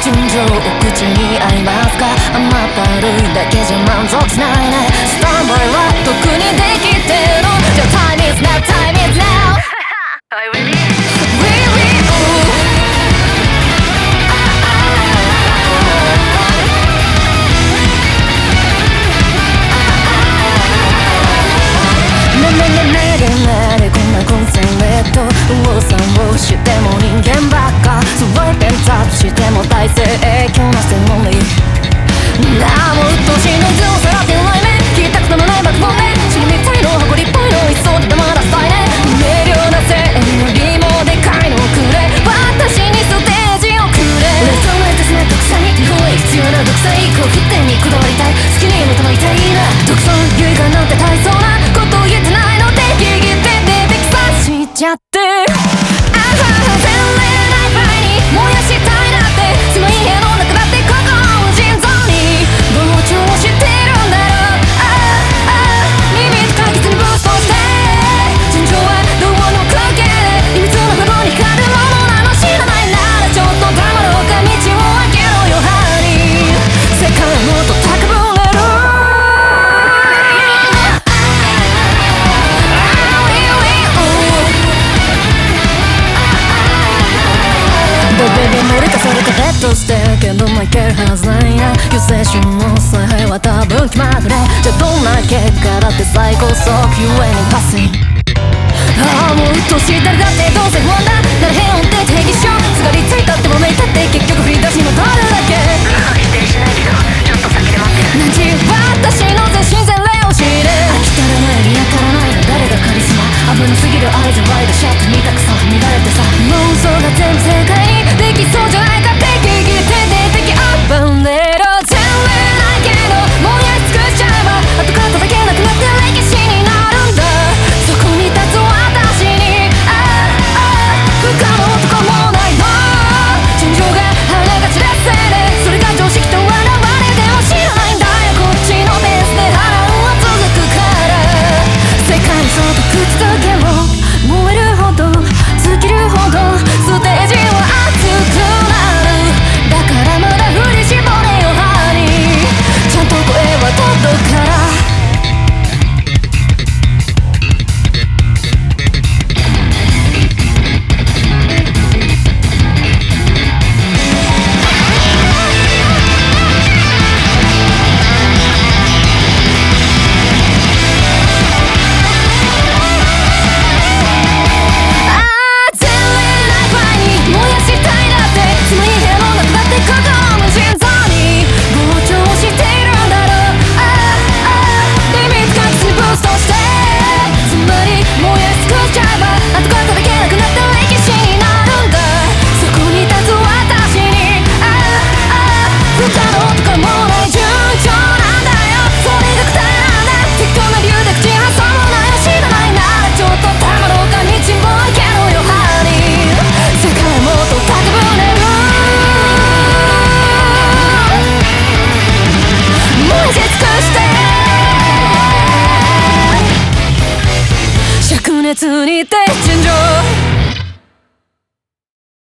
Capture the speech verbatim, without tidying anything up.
純情を口に合いますか。甘ったるいだけじゃ満足しないね。スタンバイは特にできてる。じゃあ Time is now, time is now Really? Really? Oohねねねねでねでこんなコンセンレート右往左往しても人間ばっか。スワイペンタップしても大勢影響なセモリなあもう鬱陶しいノイズをさらってないね。聞いたことのない爆音で死にみたいの誇りっぽいのいそうで黙らさいね。明瞭な正義よりもでかいのをくれ。私にステージをくれ。レストランですね独裁に日本へ必要な独裁こう沸点にこだわりたい。好きに求めたいな。独尊優位感なんて大層なこと言えてないのでギギって出てきさしちゃってあはは前例ない場合に燃やしたいなって狭い部屋の中だって心を心臓に膨張してるんだろう。ああ耳と解決にブーストして尋常はどうの関係で秘密のほどに光るものなの知らないならちょっと黙ろうか道を開けろよハリー世界もっと高ぶれるベビー無理かそれかベッドしてるけどもいけるはずないな。優先順の采配は多分決まるね。じゃあどんな結果だって最高速ゆえにパスインああもう鬱陶しい誰だってどうせ不安だ。誰変音って定義しよう。すがりついたってもめいたって結局振り出しに戻るだけ。否定しないけどちょっと先で待ってる。何時私の全身全霊を知れ。飽きたらない見当たらないの誰がカリスマ。危なすぎる合図ワイドシャット見たくさ乱れてさもう嘘が全部正解にできそうじゃないかって